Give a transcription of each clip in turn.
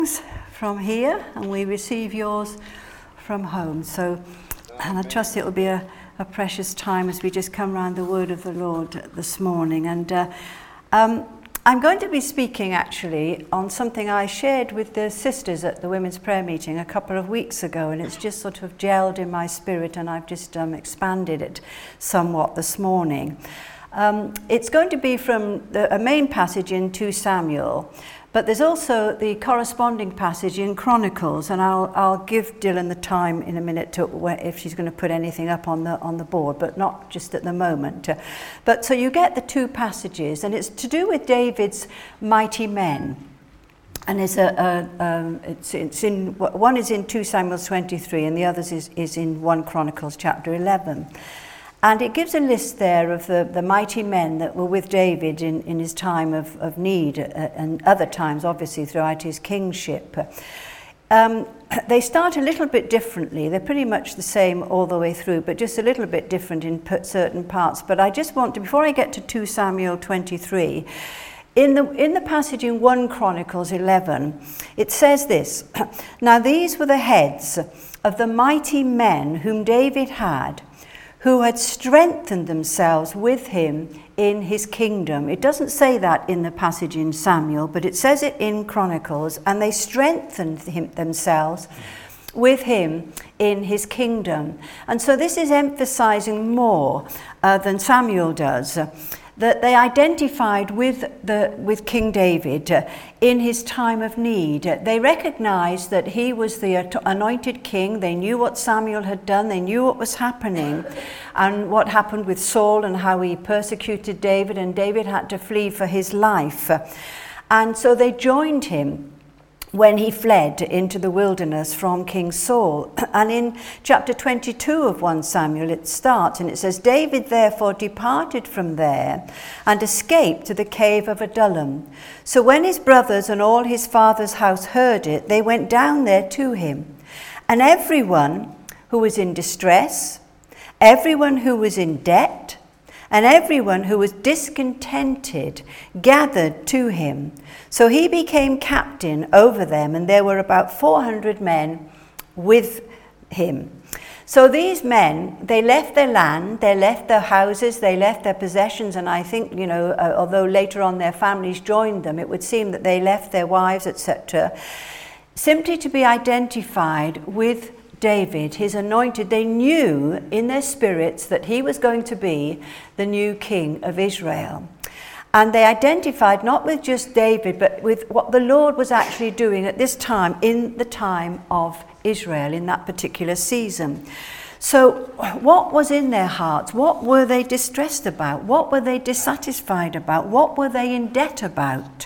from here, and we receive yours from home. So, and I trust it will be a precious time as we just come around the word of the Lord this morning. And I'm going to be speaking actually on something I shared with the sisters at the women's prayer meeting a couple of weeks ago, and it's just sort of gelled in my spirit, and I've just expanded it somewhat this morning. It's going to be from a main passage in 2 Samuel, but there's also the corresponding passage in Chronicles, and I'll give Dylan the time in a minute if she's going to put anything up on the board, but not just at the moment. But so you get the two passages, and it's to do with David's mighty men. And it's in one is in 2 Samuel 23, and the other is in 1 Chronicles chapter 11. And it gives a list there of the mighty men that were with David in his time of need, and other times, obviously, throughout his kingship. They start a little bit differently. They're pretty much the same all the way through, but just a little bit different in certain parts. But I just want to, before I get to 2 Samuel 23, in the passage in 1 Chronicles 11, it says this: "Now these were the heads of the mighty men whom David had, who had strengthened themselves with him in his kingdom." It doesn't say that in the passage in Samuel, but it says it in Chronicles, and they strengthened themselves with him in his kingdom. And so this is emphasizing more than Samuel does, that they identified with King David in his time of need. They recognized that he was the anointed king. They knew what Samuel had done. They knew what was happening and what happened with Saul and how he persecuted David, and David had to flee for his life. And so they joined him when he fled into the wilderness from King Saul. And in chapter 22 of 1 Samuel, it starts, and it says, "David therefore departed from there and escaped to the cave of Adullam. So when his brothers and all his father's house heard it, they went down there to him. And everyone who was in distress, everyone who was in debt, and everyone who was discontented gathered to him. So he became captain over them, and there were about 400 men with him." So these men, they left their land, they left their houses, they left their possessions, and I think, although later on their families joined them, it would seem that they left their wives, etc., simply to be identified with David, his anointed. They knew in their spirits that he was going to be the new king of Israel. And they identified not with just David, but with what the Lord was actually doing at this time, in the time of Israel, in that particular season. So what was in their hearts? What were they distressed about? What were they dissatisfied about? What were they in debt about?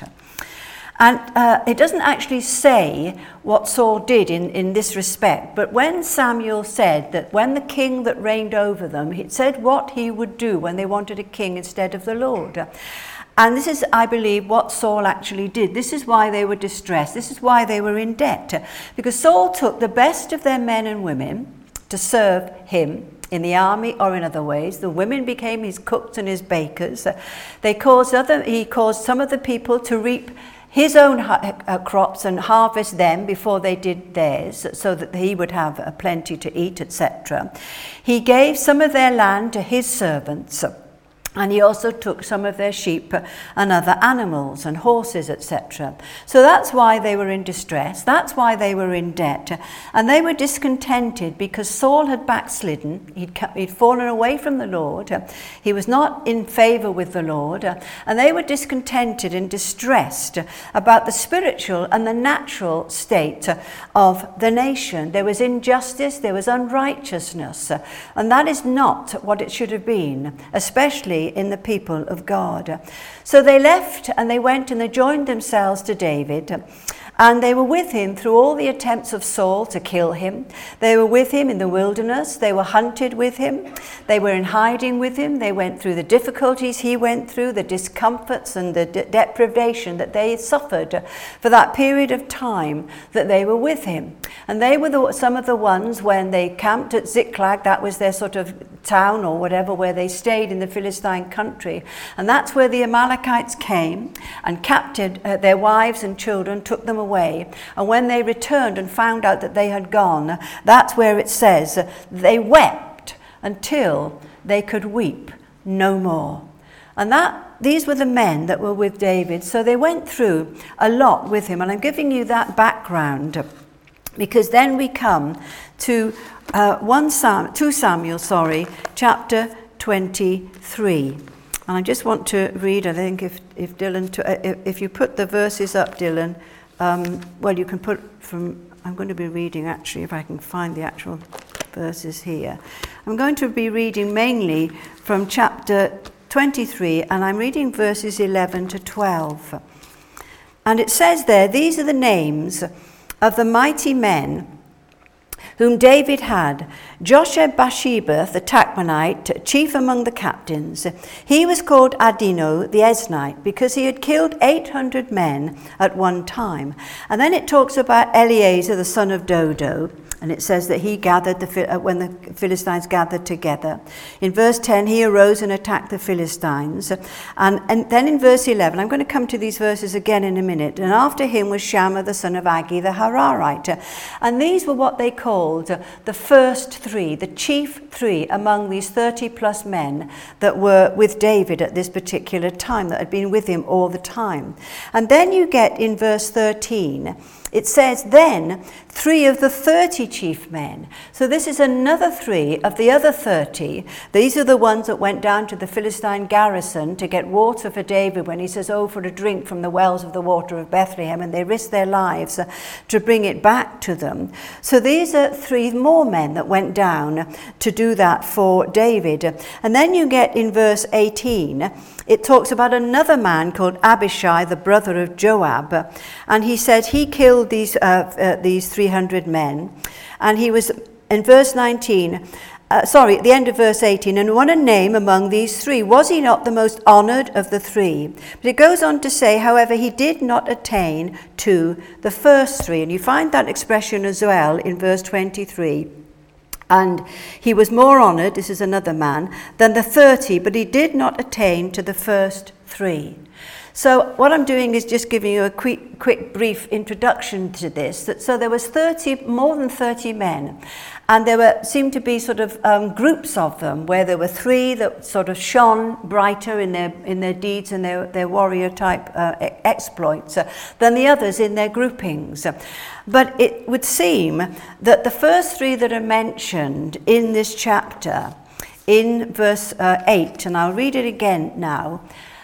And it doesn't actually say what Saul did in this respect, but when Samuel said that when the king that reigned over them, he said what he would do when they wanted a king instead of the Lord. And this is, I believe, what Saul actually did. This is why they were distressed. This is why they were in debt. Because Saul took the best of their men and women to serve him in the army or in other ways. The women became his cooks and his bakers. He caused some of the people to reap his own crops and harvest them before they did theirs, so that he would have plenty to eat, etc. He gave some of their land to his servants, and he also took some of their sheep and other animals and horses, etc. So that's why they were in distress. That's why they were in debt. And they were discontented because Saul had backslidden. He'd fallen away from the Lord. He was not in favor with the Lord. And they were discontented and distressed about the spiritual and the natural state of the nation. There was injustice. There was unrighteousness. And that is not what it should have been, especially in the people of God. So they left and they went and they joined themselves to David. And they were with him through all the attempts of Saul to kill him. They were with him in the wilderness. They were hunted with him. They were in hiding with him. They went through the difficulties he went through, the discomforts and the deprivation that they suffered for that period of time that they were with him. And they were some of the ones when they camped at Ziklag. That was their sort of town or whatever where they stayed in the Philistine country. And that's where the Amalekites came and captured their wives and children, took them away. And when they returned and found out that they had gone, that's where it says they wept until they could weep no more. And these were the men that were with David. So they went through a lot with him. And I'm giving you that background because then we come to 2 Samuel, chapter 23. And I just want to read, I think, if Dylan, if you put the verses up, Dylan, well, you can put from, I'm going to be reading actually, if I can find the actual verses here. I'm going to be reading mainly from chapter 23, and I'm reading verses 11 to 12. And it says there, these are the names of the mighty men whom David had: Josheb-Bathsheba the Tachmonite, chief among the captains. He was called Adino the Eznite because he had killed 800 men at one time. And then it talks about Eleazar the son of Dodo, and it says that he gathered when the Philistines gathered together. In verse 10, he arose and attacked the Philistines. And then in verse 11, I'm going to come to these verses again in a minute. And after him was Shammah the son of Agee the Hararite. And these were what they called the first three, the chief three among these 30 plus men that were with David at this particular time, that had been with him all the time. And then you get in verse 13, it says, then 3 of the 30 chief men. So this is another 3 of the other 30. These are the ones that went down to the Philistine garrison to get water for David when he says, oh, for a drink from the wells of the water of Bethlehem, and they risked their lives to bring it back to them. So these are 3 more men that went down to do that for David. And then you get in verse 18, it talks about another man called Abishai, the brother of Joab, and he said he killed these 300 men, and he was in verse 19. At the end of verse 18, and won a name among these 3. Was he not the most honoured of the 3? But it goes on to say, however, he did not attain to the first 3. And you find that expression as well in verse 23. And he was more honoured, this is another man, than the 30, but he did not attain to the first 3. So what I'm doing is just giving you a quick brief introduction to this. So there was more than 30 men, and there seemed to be sort of groups of them, where there were 3 that sort of shone brighter in their deeds and their warrior type exploits than the others in their groupings. But it would seem that the first 3 that are mentioned in this chapter, in verse 8, and I'll read it again now.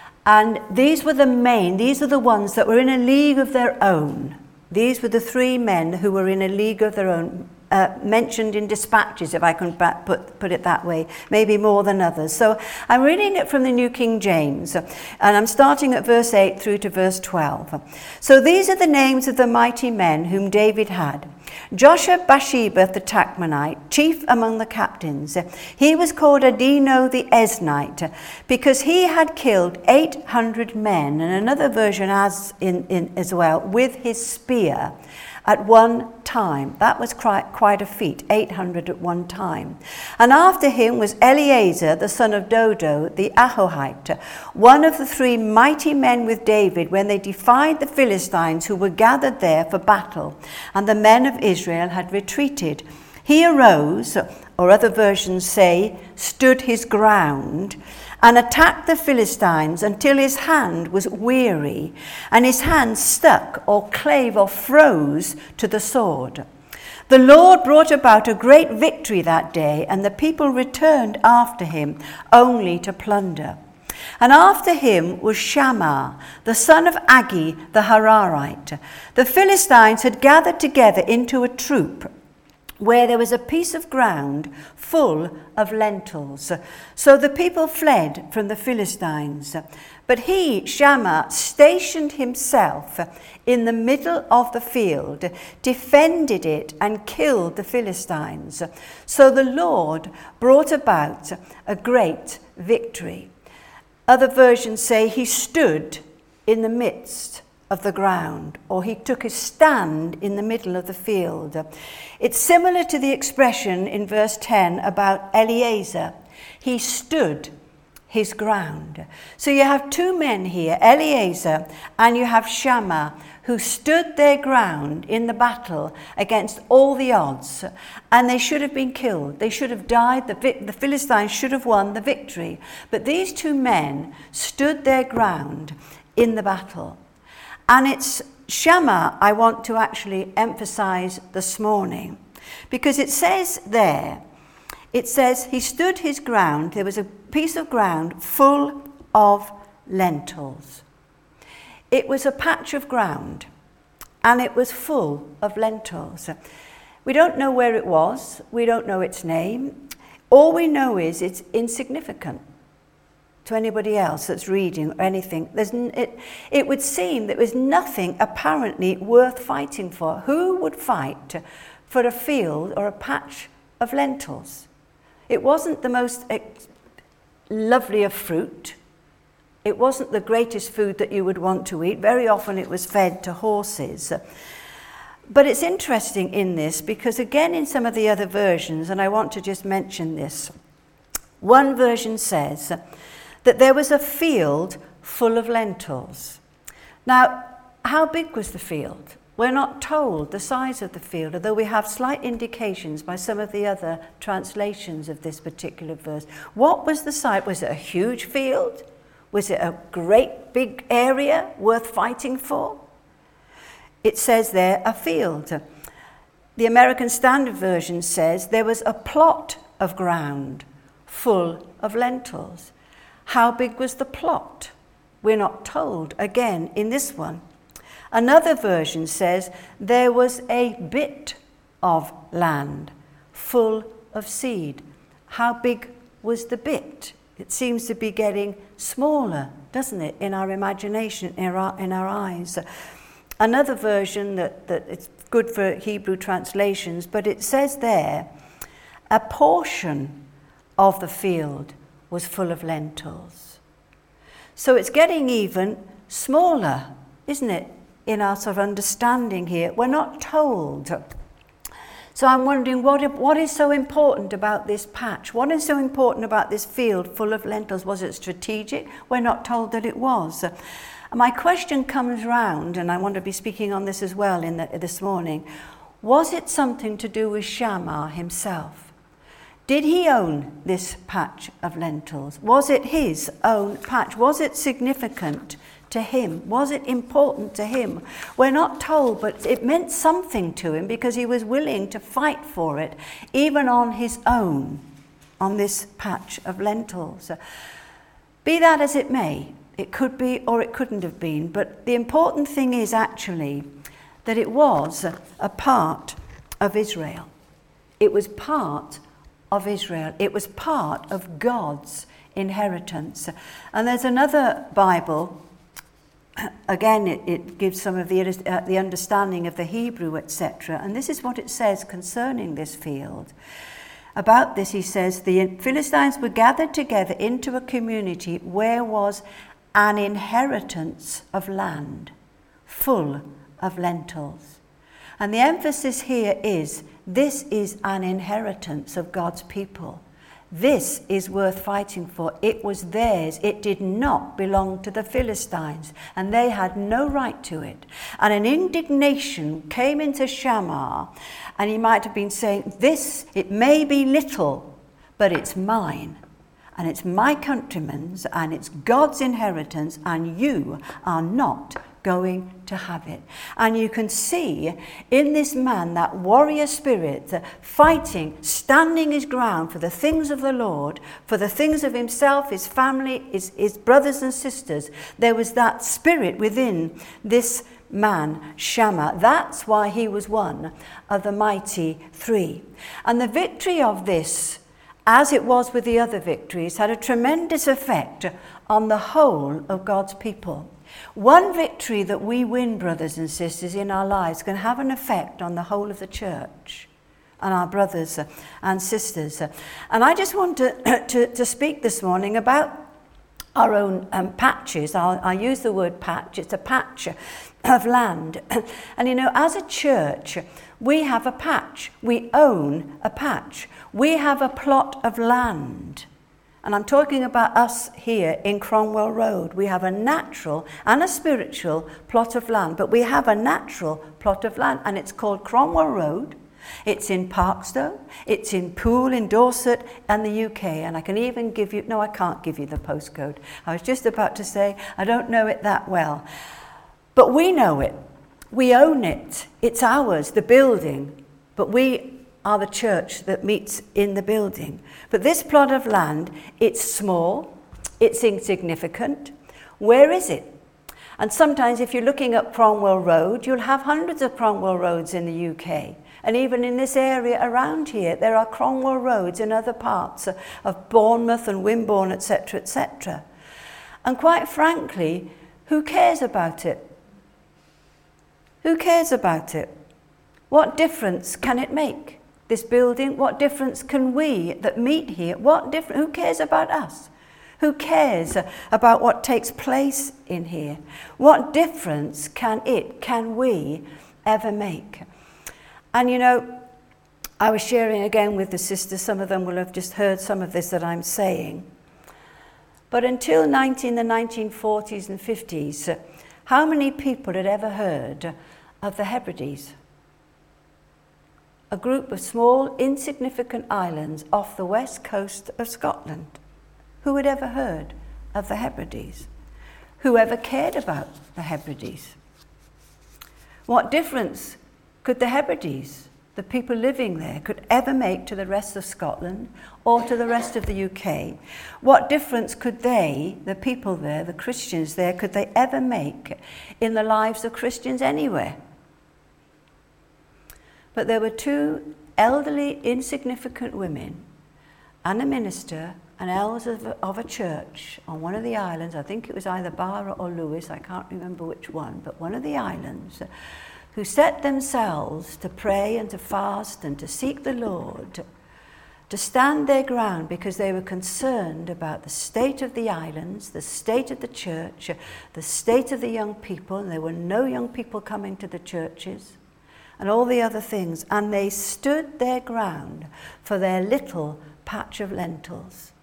And these are the ones that were in a league of their own. These were the 3 men who were in a league of their own, mentioned in dispatches, if I can put it that way, maybe more than others. So I'm reading it from the New King James, and I'm starting at verse 8 through to verse 12. So these are the names of the mighty men whom David had. Josheb-Bathsheba the Tachmonite, chief among the captains. He was called Adino the Eznite because he had killed 800 men, and another version as well, with his spear at one time. That was quite a feat, 800 at one time. And after him was Eleazar, the son of Dodo, the Ahohite, one of the 3 mighty men with David when they defied the Philistines who were gathered there for battle, and the men of Israel had retreated. He arose, or other versions say, stood his ground, and attacked the Philistines until his hand was weary, and his hand stuck or clave or froze to the sword. The Lord brought about a great victory that day, and the people returned after him, only to plunder. And after him was Shammah, the son of Agee the Hararite. The Philistines had gathered together into a troop, where there was a piece of ground full of lentils. So the people fled from the Philistines. But he, Shammah, stationed himself in the middle of the field, defended it, and killed the Philistines. So the Lord brought about a great victory. Other versions say he stood in the midst of the ground, or he took his stand in the middle of the field. It's similar to the expression in verse 10 about Eleazar. He stood his ground. So you have two men here, Eleazar and you have Shammah, who stood their ground in the battle against all the odds, and they should have been killed. They should have died. The Philistines should have won the victory. But these two men stood their ground in the battle. And it's Shammah I want to actually emphasize this morning, because it says there, it says he stood his ground. There was a piece of ground full of lentils. It was a patch of ground, and it was full of lentils. We don't know where it was. We don't know its name. All we know is it's insignificant to anybody else that's reading or anything. It would seem there was nothing apparently worth fighting for. Who would fight for a field or a patch of lentils? It wasn't the most lovely of fruit. It wasn't the greatest food that you would want to eat. Very often it was fed to horses. But it's interesting in this because, again, in some of the other versions, and I want to just mention this, one version says that there was a field full of lentils. Now, how big was the field? We're not told the size of the field, although we have slight indications by some of the other translations of this particular verse. What was the size? Was it a huge field? Was it a great big area worth fighting for? It says there, a field. The American Standard Version says there was a plot of ground full of lentils. How big was the plot? We're not told, again, in this one. Another version says there was a bit of land full of seed. How big was the bit? It seems to be getting smaller, doesn't it, in our imagination, in our eyes. Another version that it's good for Hebrew translations, but it says there, a portion of the field was full of lentils. So it's getting even smaller, isn't it, in our sort of understanding here. We're not told. So I'm wondering what is so important about this patch? What is so important about this field full of lentils? Was it strategic? We're not told that it was. My question comes round, and I want to be speaking on this as well this morning. Was it something to do with Shammah himself? Did he own this patch of lentils? Was it his own patch? Was it significant to him? Was it important to him? We're not told, but it meant something to him because he was willing to fight for it, even on his own, on this patch of lentils. Be that as it may, it could be or it couldn't have been, but the important thing is actually that it was a part of Israel. It was part of Israel. It was part of God's inheritance. And there's another Bible. Again, it gives some of the understanding of the Hebrew, etc. And this is what it says concerning this field. About this, he says, the Philistines were gathered together into a community where was an inheritance of land, full of lentils. And the emphasis here is, this is an inheritance of God's people. This is worth fighting for. It was theirs. It did not belong to the Philistines, and they had no right to it. And an indignation came into Shammah, and he might have been saying, this, it may be little, but it's mine, and it's my countrymen's, and it's God's inheritance, and you are not going to have it. And you can see in this man that warrior spirit, fighting, standing his ground for the things of the Lord, for the things of himself, his family, his brothers and sisters. There was that spirit within this man, Shammah. That's why he was one of the mighty three. And the victory of this, as it was with the other victories, had a tremendous effect on the whole of God's people. One victory that we win, brothers and sisters, in our lives can have an effect on the whole of the church and our brothers and sisters. And I just want to speak this morning about our own patches. I'll use the word patch. It's a patch of land. And you know, as a church, we have a patch. We own a patch. We have a plot of land. And I'm talking about us here in Cromwell Road. We have a natural and a spiritual plot of land, but we have a natural plot of land, and it's called Cromwell Road. It's in Parkstone, it's in Poole in Dorset and the UK, and I can even give you, no, I can't give you the postcode. I was just about to say, I don't know it that well. But we know it. We own it. It's ours, the building. But we are the church that meets in the building. But this plot of land, it's small, it's insignificant. Where is it? And sometimes if you're looking at Cromwell Road, you'll have hundreds of Cromwell Roads in the UK. And even in this area around here, there are Cromwell Roads in other parts of Bournemouth and Wimborne, etc., etc. And quite frankly, who cares about it? Who cares about it? What difference can it make? This building, what difference can we that meet here, who cares about us? Who cares about what takes place in here? What difference can we ever make? And you know, I was sharing again with the sisters, some of them will have just heard some of this that I'm saying. But until the 1940s and 50s, how many people had ever heard of the Hebrides? A group of small, insignificant islands off the west coast of Scotland. Who had ever heard of the Hebrides? Who ever cared about the Hebrides? What difference could the Hebrides, the people living there, could ever make to the rest of Scotland or to the rest of the UK? What difference could they, the people there, the Christians there, could they ever make in the lives of Christians anywhere? But there were two elderly, insignificant women and a minister and elders of a church on one of the islands. I think it was either Barra or Lewis, I can't remember which one, but one of the islands, who set themselves to pray and to fast and to seek the Lord, to stand their ground because they were concerned about the state of the islands, the state of the church, the state of the young people, and there were no young people coming to the churches, and all the other things. And they stood their ground for their little patch of lentils.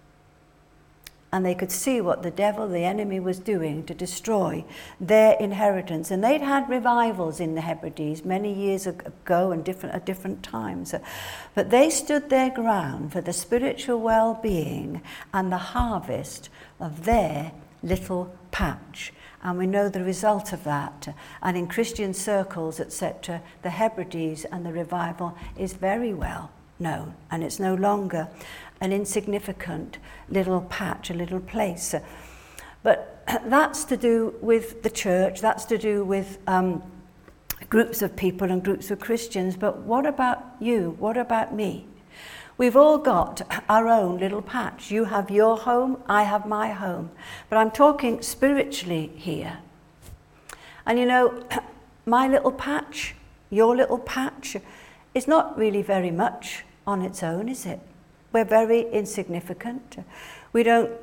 And they could see what the devil, the enemy, was doing to destroy their inheritance. And they'd had revivals in the Hebrides many years ago and at different times. But they stood their ground for the spiritual well-being and the harvest of their little patch. And we know the result of that. And in Christian circles, etc., the Hebrides and the revival is very well known. And it's no longer an insignificant little patch, a little place. But that's to do with the church, that's to do with groups of people and groups of Christians. But what about you? What about me? We've all got our own little patch. You have your home, I have my home. But I'm talking spiritually here. And you know, my little patch, your little patch, is not really very much on its own, is it? We're very insignificant. We don't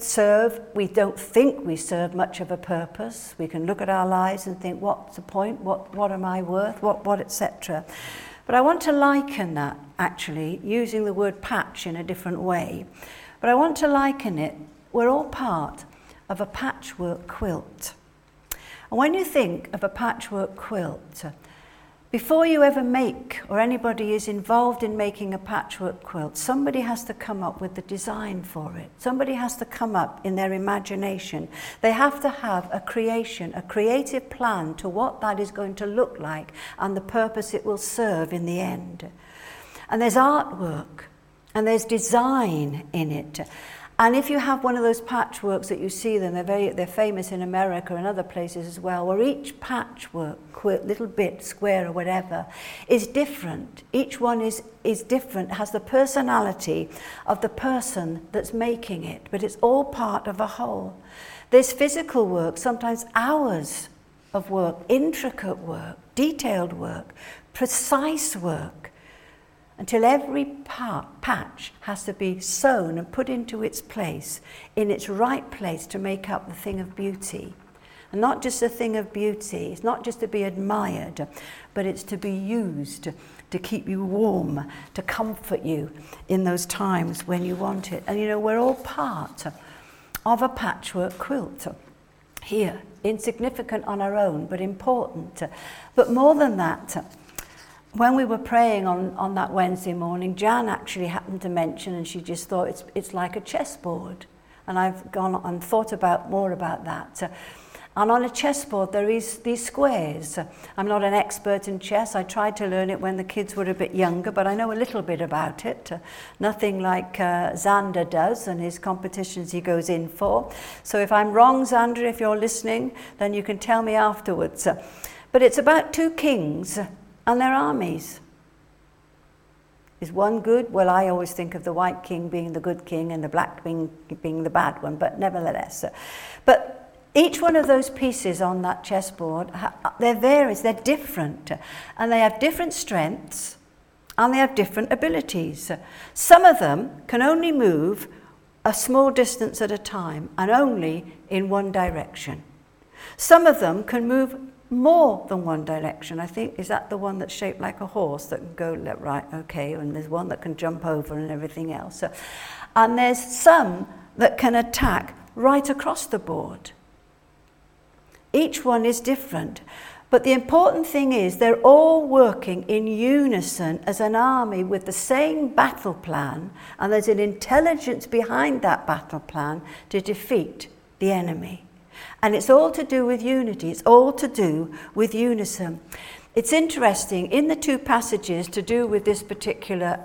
think we serve much of a purpose. We can look at our lives and think, what's the point? What am I worth? What, etc. But I want to liken that, actually, using the word patch in a different way. But I want to liken it, we're all part of a patchwork quilt. And when you think of a patchwork quilt, before you ever make, or anybody is involved in making a patchwork quilt, somebody has to come up with the design for it. Somebody has to come up in their imagination. They have to have a creative plan to what that is going to look like and the purpose it will serve in the end. And there's artwork, and there's design in it. And if you have one of those patchworks that you see them, they're famous in America and other places as well, where each patchwork, little bit, square or whatever, is different. Each one is different, has the personality of the person that's making it, but it's all part of a whole. There's physical work, sometimes hours of work, intricate work, detailed work, precise work, until every patch has to be sewn and put into its place, in its right place to make up the thing of beauty. and not just a thing of beauty. It's not just to be admired, but it's to be used to keep you warm, to comfort you in those times when you want it. And you know, we're all part of a patchwork quilt here, insignificant on our own, but important. But more than that, when we were praying on that Wednesday morning, Jan actually happened to mention, and she just thought it's like a chessboard. And I've gone and thought more about that. And on a chessboard, there is these squares. I'm not an expert in chess. I tried to learn it when the kids were a bit younger, but I know a little bit about it. Nothing like Xander does and his competitions he goes in for. So if I'm wrong, Xander, if you're listening, then you can tell me afterwards. But it's about two kings and their armies. Is one good? Well, I always think of the white king being the good king and the black being the bad one, but nevertheless. But each one of those pieces on that chessboard, they're various, they're different, and they have different strengths, and they have different abilities. Some of them can only move a small distance at a time, and only in one direction. Some of them can move more than one direction. I think, is that the one that's shaped like a horse that can go left, right, okay, and there's one that can jump over and everything else. And there's some that can attack right across the board. Each one is different, but the important thing is they're all working in unison as an army with the same battle plan, and there's an intelligence behind that battle plan to defeat the enemy. And it's all to do with unity. It's all to do with unison. It's interesting, in the two passages to do with this particular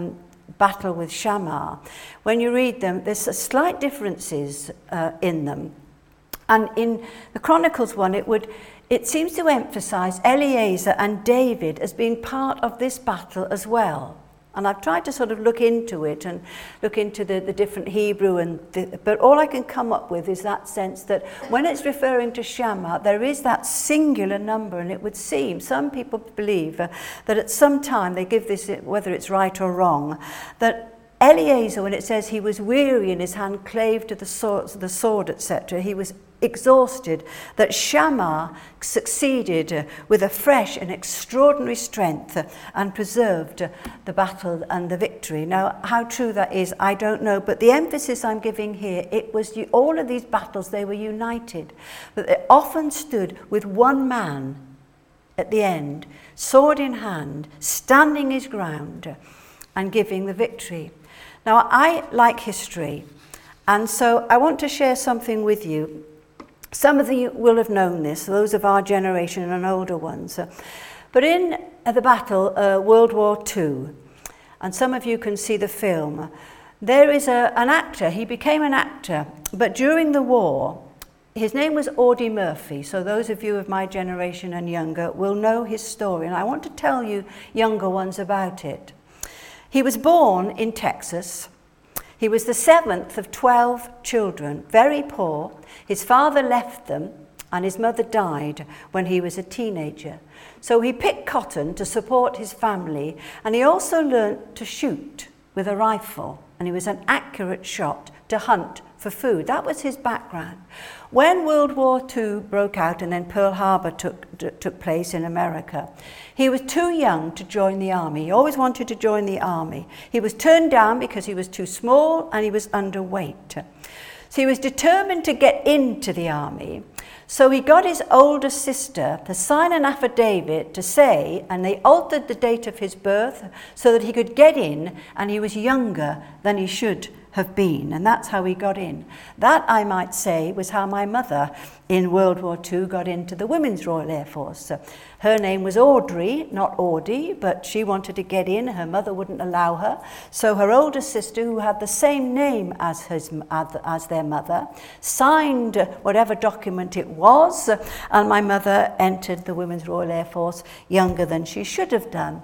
battle with Shammah, when you read them, there's slight differences in them. And in the Chronicles one, it seems to emphasize Eleazar and David as being part of this battle as well. And I've tried to sort of look into it and look into the different Hebrew, but all I can come up with is that sense that when it's referring to Shammah, there is that singular number, and it would seem, some people believe that at some time they give this, whether it's right or wrong, that Eleazar, when it says he was weary and his hand clave to the sword, etc., he was exhausted, that Shammah succeeded with a fresh and extraordinary strength and preserved the battle and the victory. Now, how true that is, I don't know, but the emphasis I'm giving here, it was all of these battles, they were united, but they often stood with one man at the end, sword in hand, standing his ground and giving the victory. Now, I like history, and so I want to share something with you. Some of you will have known this, those of our generation and older ones. But in the battle, World War II, and some of you can see the film, there is an actor. He became an actor, but during the war, his name was Audie Murphy. So those of you of my generation and younger will know his story, and I want to tell you younger ones about it. He was born in Texas. He was the 7th of 12 children, very poor. His father left them and his mother died when he was a teenager. So he picked cotton to support his family, and he also learnt to shoot with a rifle, and he was an accurate shot to hunt for food. That was his background. When World War II broke out and then Pearl Harbor took place in America, he was too young to join the army. He always wanted to join the army. He was turned down because he was too small and he was underweight. So he was determined to get into the army. So he got his older sister to sign an affidavit to say, and they altered the date of his birth so that he could get in, and he was younger than he should have been, and that's how he got in. That, I might say, was how my mother in World War II got into the Women's Royal Air Force. Her name was Audrey, not Audie, but she wanted to get in. Her mother wouldn't allow her. So her older sister, who had the same name as their mother, signed whatever document it was, and my mother entered the Women's Royal Air Force younger than she should have done.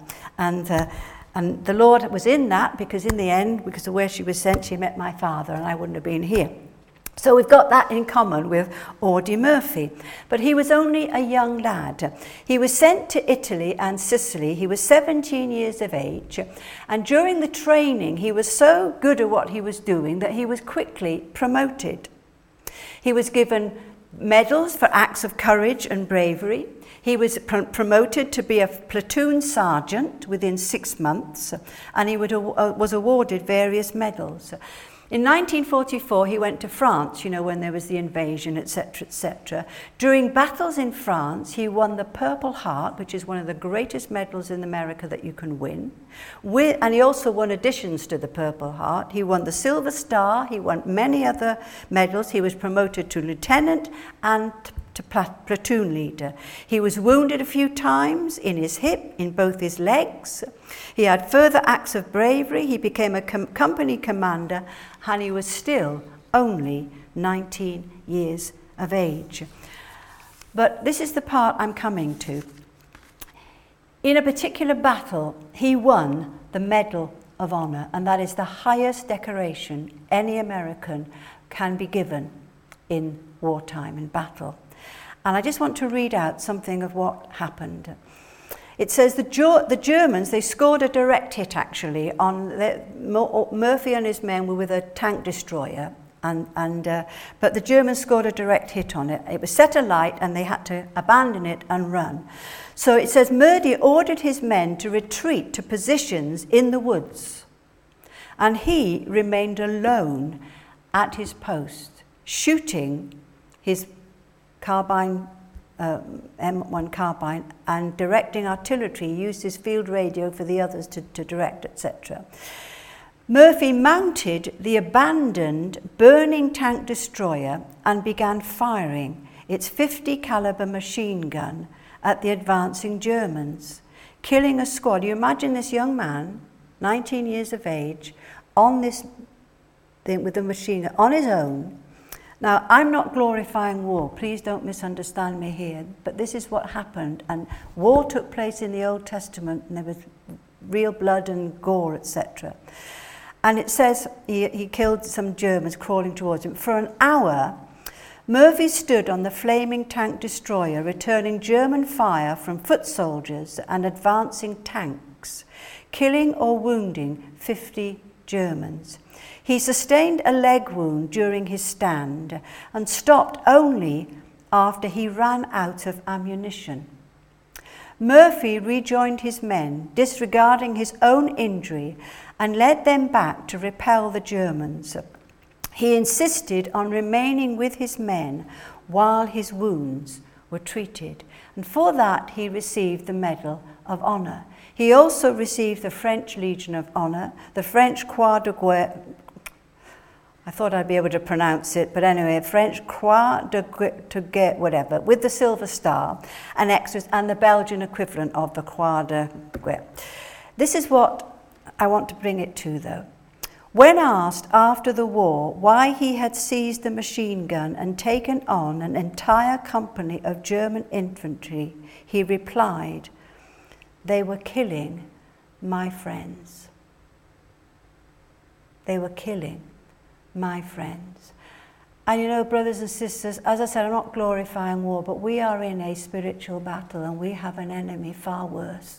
And the Lord was in that, because in the end, because of where she was sent, she met my father, and I wouldn't have been here. So we've got that in common with Audie Murphy. But he was only a young lad. He was sent to Italy and Sicily. He was 17 years of age. And during the training, he was so good at what he was doing that he was quickly promoted. He was given medals for acts of courage and bravery. He was promoted to be a platoon sergeant within 6 months, and he was awarded various medals. In 1944, he went to France, when there was the invasion, etc., etc. During battles in France, he won the Purple Heart, which is one of the greatest medals in America that you can win. And he also won additions to the Purple Heart. He won the Silver Star. He won many other medals. He was promoted to lieutenant and to platoon leader. He was wounded a few times in his hip, in both his legs. He had further acts of bravery. He became a company commander, and he was still only 19 years of age. But this is the part I'm coming to. In a particular battle, he won the Medal of Honor, and that is the highest decoration any American can be given in wartime, in battle. And I just want to read out something of what happened. It says the Germans, they scored a direct hit actually on Murphy and his men were with a tank destroyer, but the Germans scored a direct hit on it. It was set alight and they had to abandon it and run. So it says Murdy ordered his men to retreat to positions in the woods, and he remained alone at his post, shooting his carbine, M1 carbine, and directing artillery. He used his field radio for the others to direct, etc. Murphy mounted the abandoned burning tank destroyer and began firing its 50 caliber machine gun at the advancing Germans, killing a squad. You imagine this young man, 19 years of age, on this thing with the machine gun on his own. Now, I'm not glorifying war, please don't misunderstand me here, but this is what happened, and war took place in the Old Testament, and there was real blood and gore, etc. And it says he killed some Germans crawling towards him. For an hour, Murphy stood on the flaming tank destroyer, returning German fire from foot soldiers and advancing tanks, killing or wounding 50 Germans. He sustained a leg wound during his stand and stopped only after he ran out of ammunition. Murphy rejoined his men, disregarding his own injury, and led them back to repel the Germans. He insisted on remaining with his men while his wounds were treated, and for that he received the Medal of Honor. He also received the French Legion of Honor, the French Croix de Guerre, I thought I'd be able to pronounce it, but anyway, French Croix de Guerre, whatever, with the Silver Star and extras, and the Belgian equivalent of the Croix de Guerre. This is what I want to bring it to, though. When asked after the war why he had seized the machine gun and taken on an entire company of German infantry, he replied, "They were killing my friends." They were killing my friends. And brothers and sisters, as I said, I'm not glorifying war, but we are in a spiritual battle and we have an enemy far worse.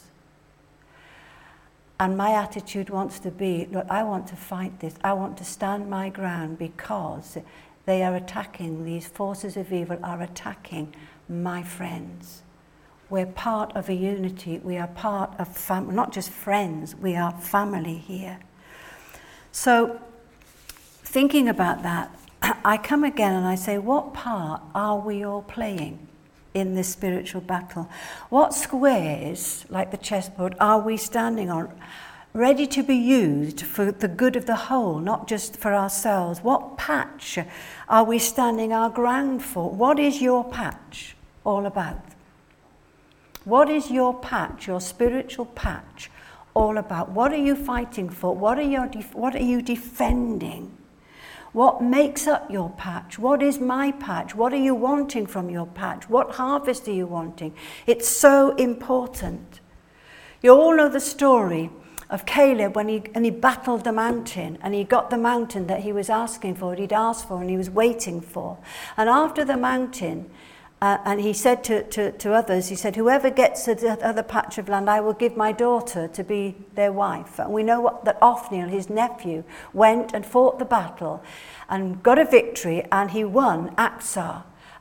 And my attitude wants to be, look, I want to fight this. I want to stand my ground because they are attacking, these forces of evil are attacking my friends. We're part of a unity. We are part of family, not just friends, we are family here. So, thinking about that, I come again and I say, what part are we all playing in this spiritual battle? What squares, like the chessboard, are we standing on, ready to be used for the good of the whole, not just for ourselves? What patch are we standing our ground for? What is your patch all about? What is your patch, your spiritual patch, all about? What are you fighting for? What are you defending? What makes up your patch? What is my patch? What are you wanting from your patch? What harvest are you wanting? It's so important. You all know the story of Caleb when he battled the mountain, and he got the mountain that he was asking for, he'd asked for and he was waiting for. And after the mountain, and he said to others, he said, whoever gets the other patch of land, I will give my daughter to be their wife. And we know that Othniel, his nephew, went and fought the battle and got a victory, and he won Axar.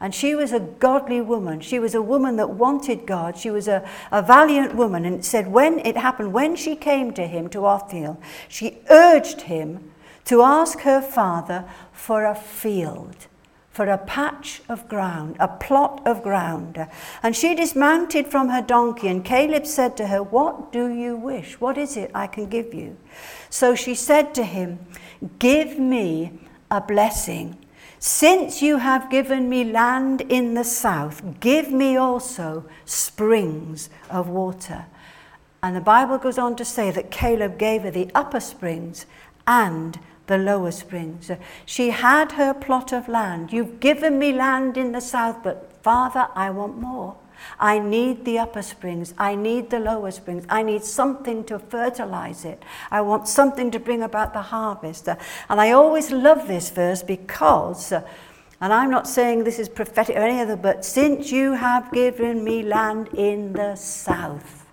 And she was a godly woman. She was a woman that wanted God. She was a valiant woman. And it said when it happened, when she came to him, to Othniel, she urged him to ask her father for a field, for a patch of ground, a plot of ground. And she dismounted from her donkey, and Caleb said to her, "What do you wish? What is it I can give you?" So she said to him, "Give me a blessing. Since you have given me land in the south, give me also springs of water." And the Bible goes on to say that Caleb gave her the upper springs and the lower springs. She had her plot of land. You've given me land in the south, but Father, I want more. I need the upper springs. I need the lower springs. I need something to fertilize it. I want something to bring about the harvest. And I always love this verse because, and I'm not saying this is prophetic or any other, but since you have given me land in the south.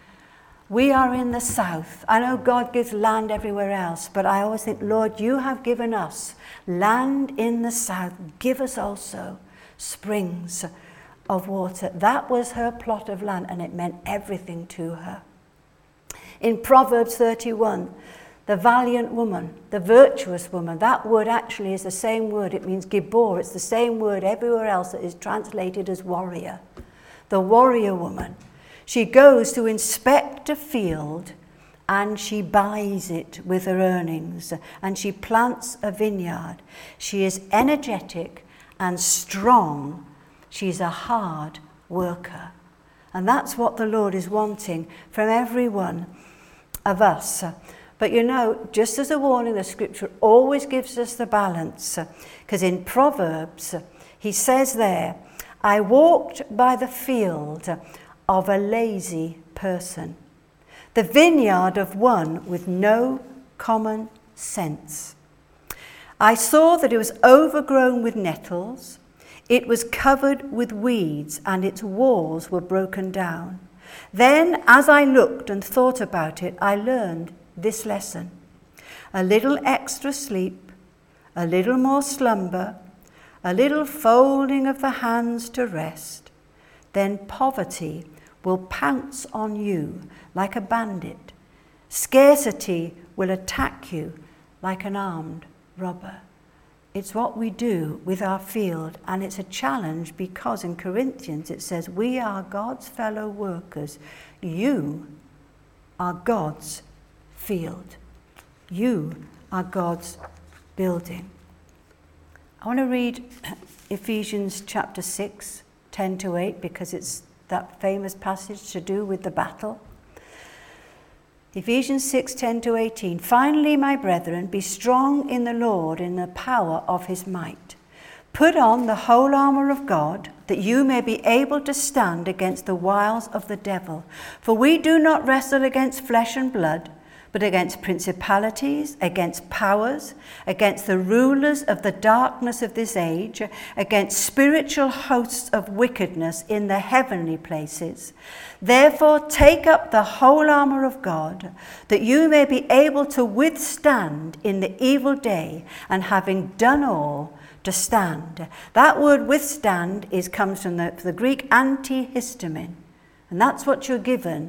We are in the south. I know God gives land everywhere else, but I always think, Lord, you have given us land in the south. Give us also springs of water. That was her plot of land, and it meant everything to her. In Proverbs 31, the valiant woman, the virtuous woman, that word actually is the same word. It means Gibor. It's the same word everywhere else that is translated as warrior. The warrior woman. She goes to inspect a field and she buys it with her earnings, and she plants a vineyard. She is energetic and strong. She's a hard worker. And that's what the Lord is wanting from every one of us. But you know, just as a warning, the scripture always gives us the balance. Because in Proverbs, he says there, "I walked by the field of a lazy person, the vineyard of one with no common sense. I saw that it was overgrown with nettles. It was covered with weeds, and its walls were broken down. Then, as I looked and thought about it, I learned this lesson. A little extra sleep, a little more slumber, a little folding of the hands to rest. Then poverty will pounce on you like a bandit. Scarcity will attack you like an armed robber." It's what we do with our field, and it's a challenge because in Corinthians it says, we are God's fellow workers. You are God's field. You are God's building. I want to read Ephesians chapter 6, 10 to 8, because it's that famous passage to do with the battle. Ephesians 6, 10 to 18. "Finally, my brethren, be strong in the Lord, in the power of his might. Put on the whole armor of God, that you may be able to stand against the wiles of the devil. For we do not wrestle against flesh and blood, but against principalities, against powers, against the rulers of the darkness of this age, against spiritual hosts of wickedness in the heavenly places. Therefore take up the whole armor of God, that you may be able to withstand in the evil day, and having done all, to stand." That word withstand comes from the Greek antihistamine, and that's what you're given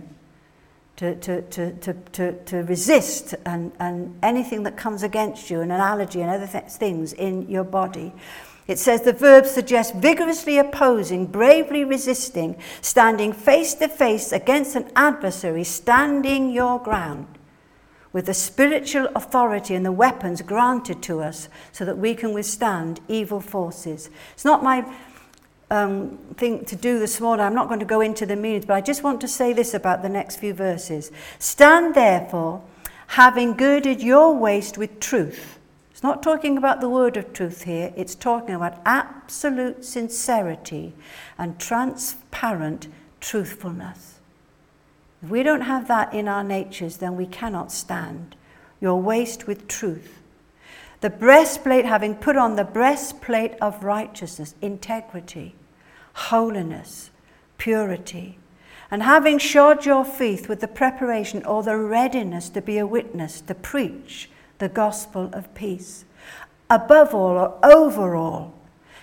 to resist and anything that comes against you, and an allergy and other things in your body. It says the verb suggests vigorously opposing, bravely resisting, standing face to face against an adversary, standing your ground with the spiritual authority and the weapons granted to us so that we can withstand evil forces. It's not my thing to do this morning. I'm not going to go into the meanings, but I just want to say this about the next few verses. "Stand therefore, having girded your waist with truth." It's not talking about the word of truth here. It's talking about absolute sincerity and transparent truthfulness. If we don't have that in our natures, then we cannot stand. Your waist with truth. The breastplate, having put on the breastplate of righteousness, integrity, holiness, purity, and having shod your feet with the preparation or the readiness to be a witness, to preach the gospel of peace. Above all, or over all,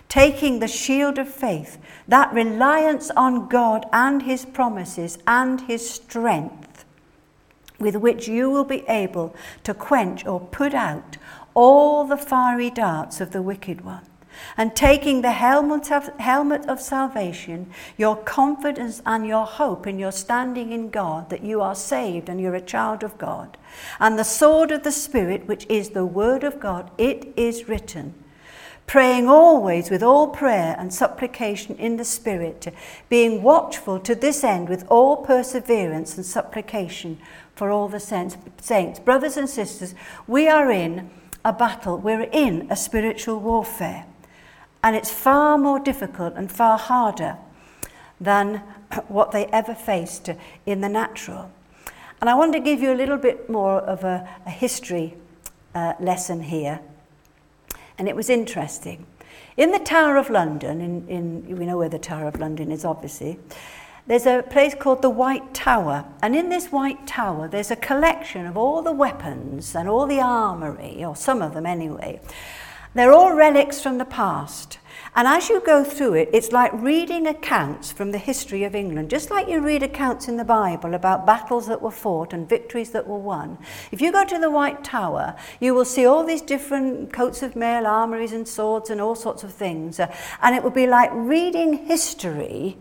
taking the shield of faith, that reliance on God and his promises and his strength, with which you will be able to quench or put out all the fiery darts of the wicked one. And taking the helmet of salvation, your confidence and your hope in your standing in God, that you are saved and you're a child of God. And the sword of the Spirit, which is the word of God, it is written, praying always with all prayer and supplication in the Spirit, being watchful to this end with all perseverance and supplication for all the saints. Brothers and sisters, we are in a battle. We're in a spiritual warfare. And it's far more difficult and far harder than what they ever faced in the natural. And I want to give you a little bit more of a history lesson here. And it was interesting. In the Tower of London, we know where the Tower of London is, obviously, there's a place called the White Tower. And in this White Tower, there's a collection of all the weapons and all the armoury, or some of them anyway. They're all relics from the past. And as you go through it, it's like reading accounts from the history of England, just like you read accounts in the Bible about battles that were fought and victories that were won. If you go to the White Tower, you will see all these different coats of mail, armories and swords and all sorts of things. And it will be like reading history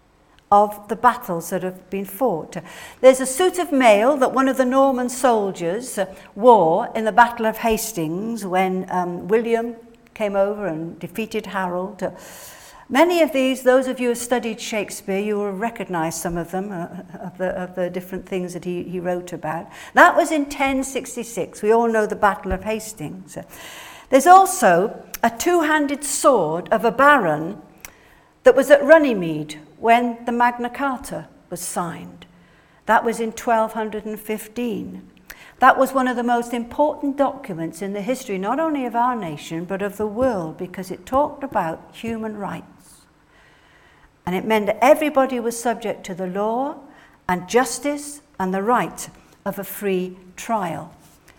of the battles that have been fought. There's a suit of mail that one of the Norman soldiers wore in the Battle of Hastings when William came over and defeated Harold. Many of these, those of you who have studied Shakespeare, you will recognise some of them, of the different things that he wrote about. That was in 1066. We all know the Battle of Hastings. There's also a two-handed sword of a baron that was at Runnymede when the Magna Carta was signed. That was in 1215. That was one of the most important documents in the history, not only of our nation, but of the world, because it talked about human rights. And it meant that everybody was subject to the law and justice and the right of a free trial.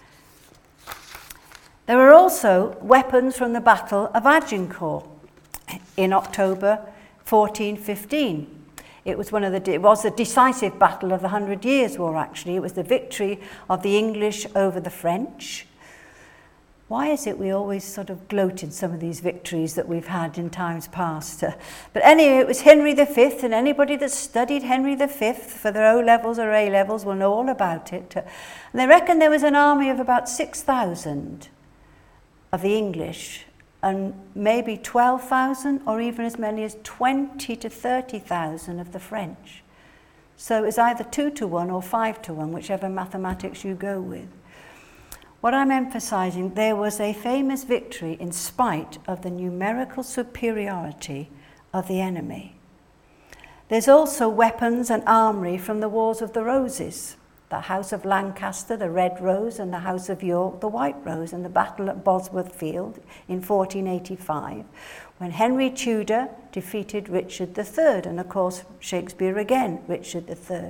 There were also weapons from the Battle of Agincourt in October 1415. It was the decisive battle of the 100 Years' War, actually. It was the victory of the English over the French. Why is it we always sort of gloat in some of these victories that we've had in times past? But anyway, it was Henry V, and anybody that studied Henry V for their O-levels or A-levels will know all about it. And they reckon there was an army of about 6,000 of the English, and maybe 12,000 or even as many as 20 to 30,000 of the French. So it was either 2 to 1 or 5 to 1, whichever mathematics you go with. What I'm emphasizing, there was a famous victory in spite of the numerical superiority of the enemy. There's also weapons and armory from the Wars of the Roses. The House of Lancaster, the Red Rose, and the House of York, the White Rose, and the battle at Bosworth Field in 1485, when Henry Tudor defeated Richard III, and of course Shakespeare again, Richard III.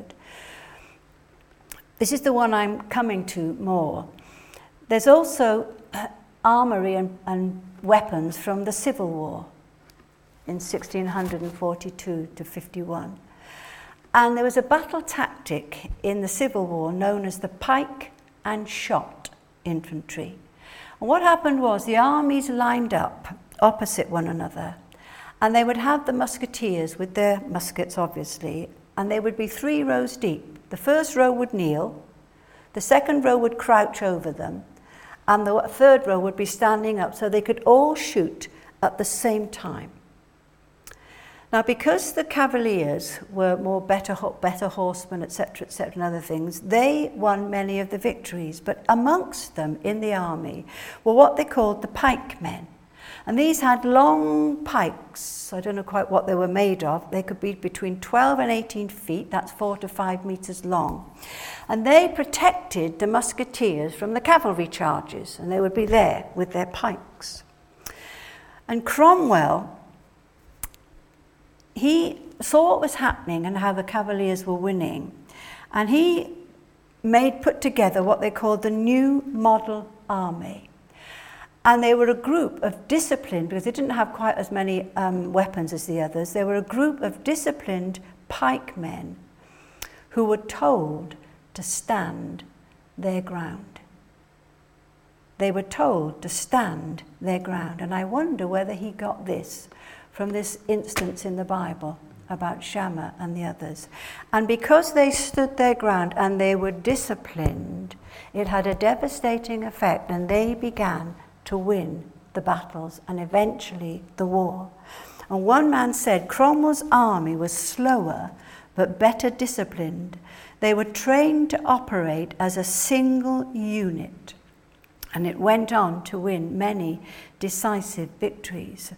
This is the one I'm coming to more. There's also armory and weapons from the Civil War in 1642 to 51. And there was a battle tactic in the Civil War known as the pike and shot infantry. And what happened was the armies lined up opposite one another, and they would have the musketeers with their muskets, obviously, and they would be 3 rows deep. The first row would kneel, the second row would crouch over them, and the third row would be standing up so they could all shoot at the same time. Now, because the Cavaliers were better horsemen, etc., and other things, they won many of the victories. But amongst them in the army were what they called the pikemen. And these had long pikes. I don't know quite what they were made of. They could be between 12 and 18 feet. That's 4 to 5 meters long. And they protected the musketeers from the cavalry charges. And they would be there with their pikes. And Cromwell, he saw what was happening and how the Cavaliers were winning, and he put together what they called the New Model Army. And they were a group of disciplined, because they didn't have quite as many weapons as the others, they were a group of disciplined pikemen who were told to stand their ground. They were told to stand their ground. And I wonder whether he got this from this instance in the Bible about Shammah and the others. And because they stood their ground and they were disciplined, it had a devastating effect, and they began to win the battles and eventually the war. And one man said Cromwell's army was slower but better disciplined. They were trained to operate as a single unit, and it went on to win many decisive victories.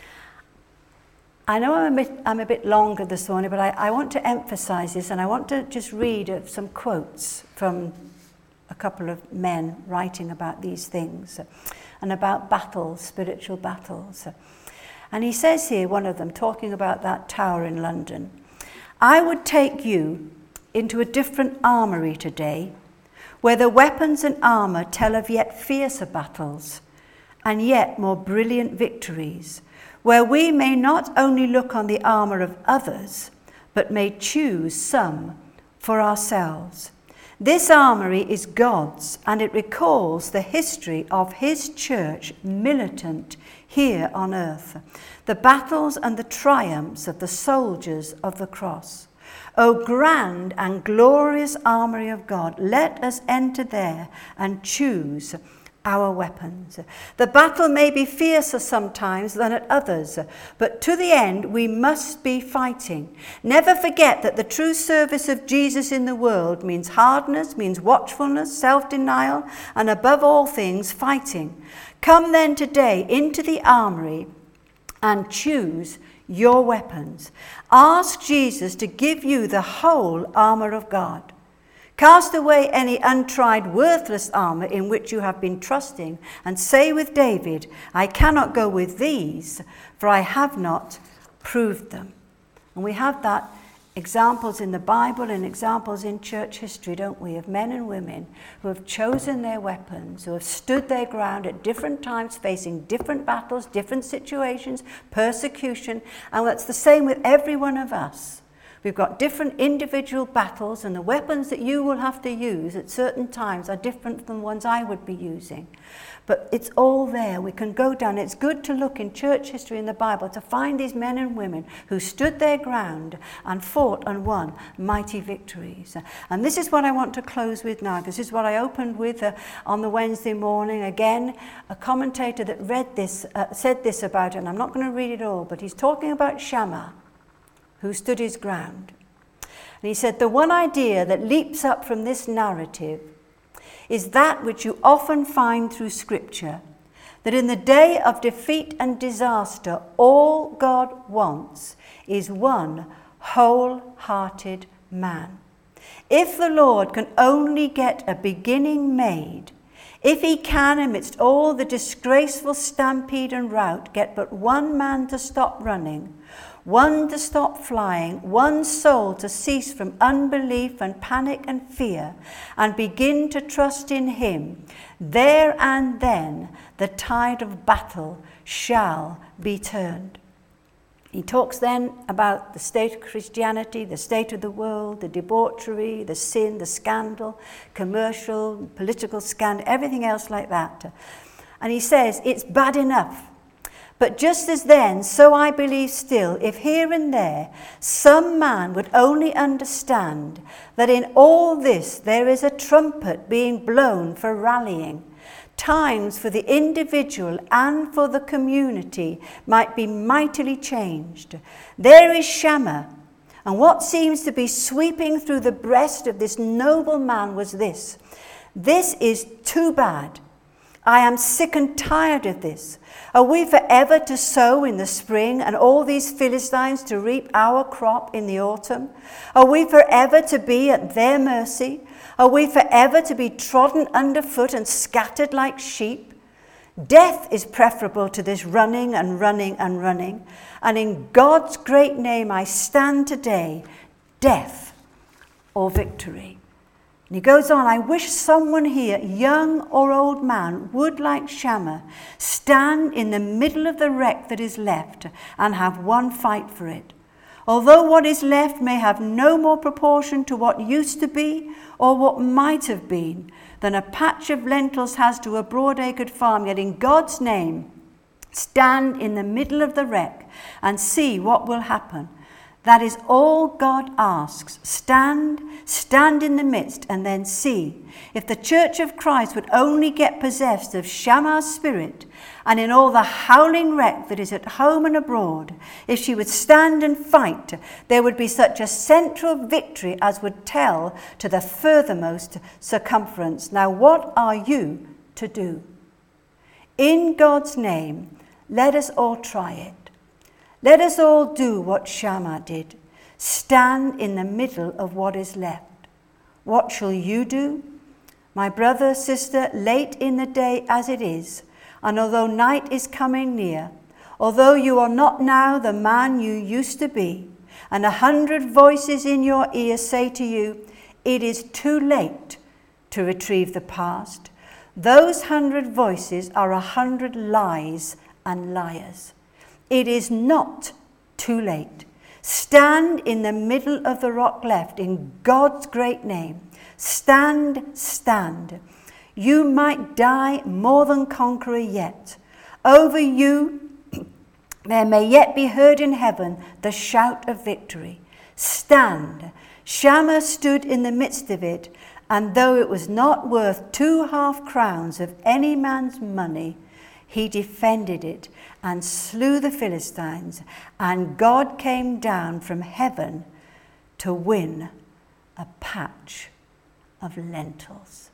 I know I'm a bit longer this morning, but I want to emphasize this, and I want to just read some quotes from a couple of men writing about these things and about battles, spiritual battles. And he says here, one of them, talking about that tower in London, "I would take you into a different armory today, where the weapons and armour tell of yet fiercer battles and yet more brilliant victories, where we may not only look on the armour of others, but may choose some for ourselves. This armory is God's, and it recalls the history of his church militant here on earth, the battles and the triumphs of the soldiers of the cross. O grand and glorious armory of God, let us enter there and choose our weapons. The battle may be fiercer sometimes than at others, but to the end we must be fighting. Never forget that the true service of Jesus in the world means hardness, means watchfulness, self-denial, and above all things, fighting. Come then today into the armory and choose your weapons. Ask Jesus to give you the whole armour of God. Cast away any untried, worthless armour in which you have been trusting, and say with David, I cannot go with these, for I have not proved them. And we have that examples in the Bible and examples in church history, don't we, of men and women who have chosen their weapons, who have stood their ground at different times, facing different battles, different situations, persecution. And that's the same with every one of us. We've got different individual battles, and the weapons that you will have to use at certain times are different from the ones I would be using. But it's all there. We can go down. It's good to look in church history in the Bible to find these men and women who stood their ground and fought and won mighty victories. And this is what I want to close with now. This is what I opened with on the Wednesday morning. Again, a commentator that read this said this about it, and I'm not going to read it all, but he's talking about Shammah, who stood his ground. And he said, the one idea that leaps up from this narrative is that which you often find through Scripture, that in the day of defeat and disaster, all God wants is one whole-hearted man. If the Lord can only get a beginning made, if he can, amidst all the disgraceful stampede and rout, get but one man to stop running, one to stop flying, one soul to cease from unbelief and panic and fear, and begin to trust in him, there and then the tide of battle shall be turned. He talks then about the state of Christianity, the state of the world, the debauchery, the sin, the scandal, commercial, political scandal, everything else like that. And he says, it's bad enough. But just as then, so I believe still, if here and there some man would only understand that in all this there is a trumpet being blown for rallying, times for the individual and for the community might be mightily changed. There is Shammah, and what seems to be sweeping through the breast of this noble man was this: this is too bad. I am sick and tired of this. Are we forever to sow in the spring and all these Philistines to reap our crop in the autumn? Are we forever to be at their mercy? Are we forever to be trodden underfoot and scattered like sheep? Death is preferable to this running and running and running. And in God's great name I stand today, death or victory. And he goes on, I wish someone here, young or old man, would, like Shammah, stand in the middle of the wreck that is left and have one fight for it. Although what is left may have no more proportion to what used to be or what might have been than a patch of lentils has to a broad-acred farm, yet in God's name, stand in the middle of the wreck and see what will happen. That is all God asks. Stand in the midst and then see. If the Church of Christ would only get possessed of Shammah's spirit and in all the howling wreck that is at home and abroad, if she would stand and fight, there would be such a central victory as would tell to the furthermost circumference. Now, what are you to do? In God's name, let us all try it. Let us all do what Shammah did. Stand in the middle of what is left. What shall you do? My brother, sister, late in the day as it is, and although night is coming near, although you are not now the man you used to be, and 100 voices in your ear say to you, it is too late to retrieve the past. Those 100 voices are 100 lies and liars. It is not too late. Stand in the middle of the rock left in God's great name. Stand, stand. You might die more than conqueror yet. Over you there may yet be heard in heaven the shout of victory. Stand. Shammah stood in the midst of it, and though it was not worth 2 half-crowns of any man's money, he defended it and slew the Philistines, and God came down from heaven to win a patch of lentils.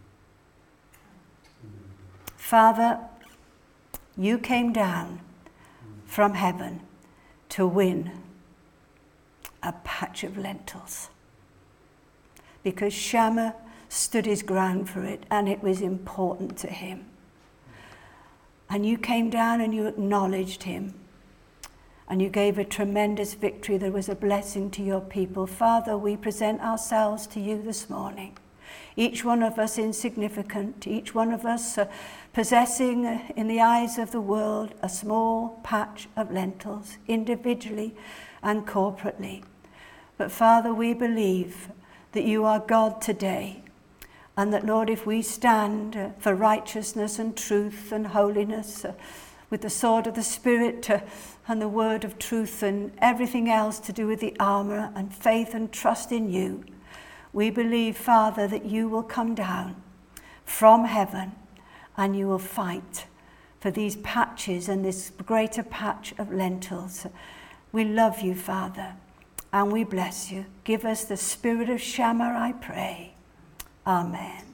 Father, you came down from heaven to win a patch of lentils, because Shammah stood his ground for it, and it was important to him. And you came down and you acknowledged him. And you gave a tremendous victory. There was a blessing to your people. Father, we present ourselves to you this morning. Each one of us insignificant. Each one of us possessing, in the eyes of the world, a small patch of lentils, individually and corporately. But Father, we believe that you are God today. And that, Lord, if we stand for righteousness and truth and holiness with the sword of the Spirit and the word of truth and everything else to do with the armor and faith and trust in you, we believe, Father, that you will come down from heaven and you will fight for these patches and this greater patch of lentils. We love you, Father, and we bless you. Give us the spirit of Shammah, I pray. Amen.